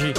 بژی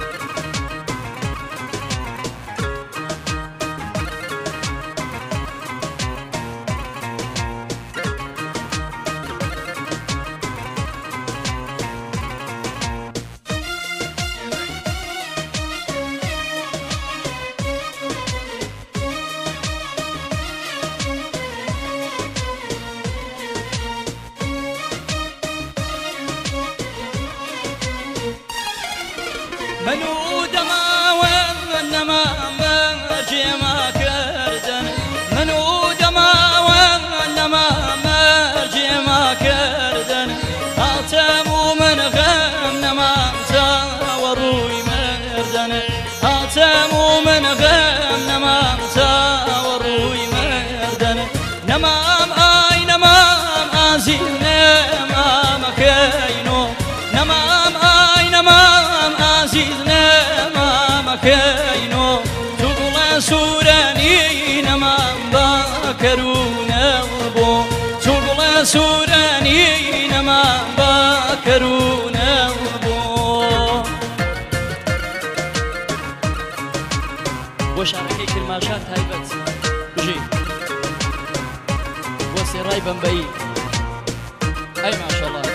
منو دما وانما مرجي ما كردن منو دما وانما مرجي ما كردن هاتمو من غم نما وروي مردن هاتمو من غم نما وروي مردن نمام اي نمام عزيز نمام كينو نمام اي نمام عزيز نمام كينو تقول سوراني نمام باكرون البو تقول سوراني نمام باكرون البو وش على هيك الماشات هايبت بژی وسي راي بمبئی اي ما شاء الله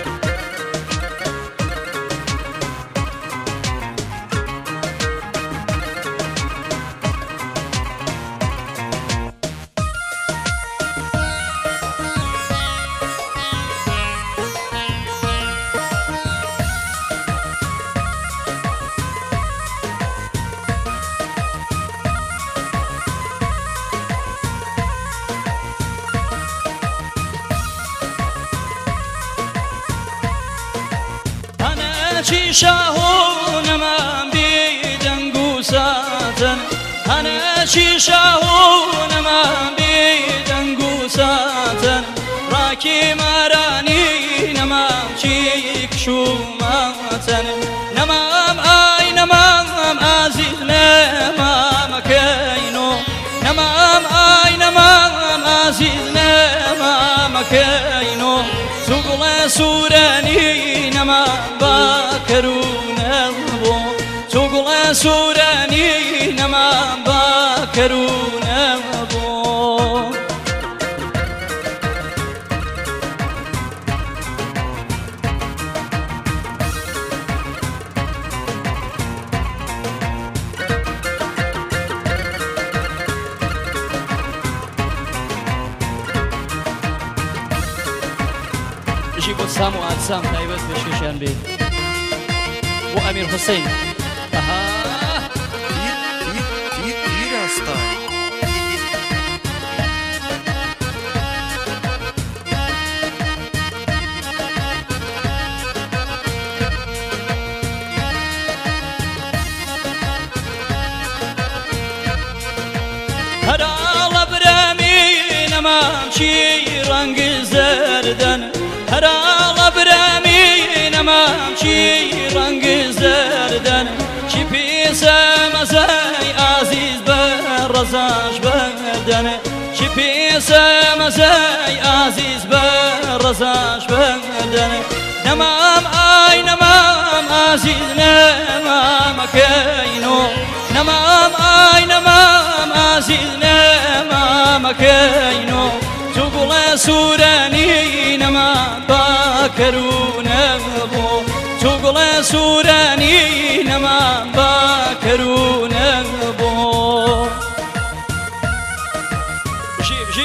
چی شاهون من بیدنگو ساتن انا چی شاهون من بیدنگو ساتن راکی مرانی نمام چیک شوماتن نمام آی نمام عزیز نمام کینو نمام آی نمام عزیز نمام کینو تقول سوراني نما باكرون البو تقول سوراني نما باكرون البو بژی بۆ سام و ئاجسام تایبەت پێشکەشیان بێ بۆ ئەمیر حوسێن هراڵە برامي نمام چی رنگ زردن هراڵە برامي نمام چی رنگ زردن چی پیسە مەزای عزیز بەڕەزاش بەردن چی پیسە مەزای عزیز بەڕەزاش بەردن نمام ئای نمام عزیز نەمامەکەینۆ نمام ئای نمام عزیز نەمامەکەینۆ تقول سوراني نما باكرون البو تقول سوراني نما باكرون البو بژی بژی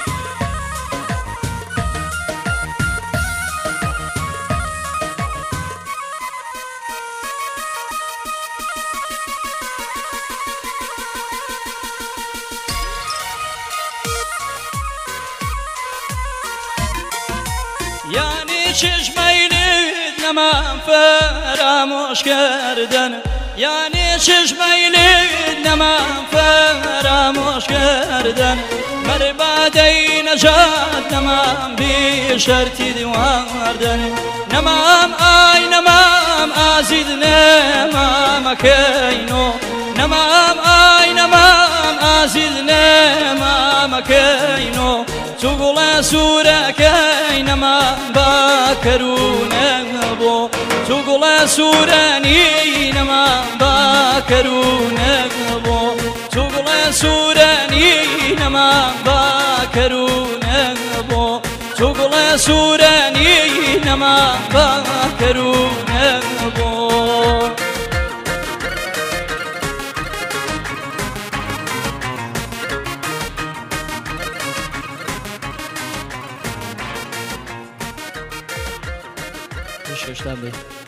يعني چشمای لید نمام فراموش کردن يعني چشمای لید نمام فراموش کردن مربادی نجات نمام بی شرطی دیواردن نمام آی نمام عزیز نمام کینو نمام آی نمام عزیز نمام کینو تقول سورك اينما باكرون البو تقول سوراني سوراني نما باكرون بو تقول سوراني نما باكرون بو ششتن بی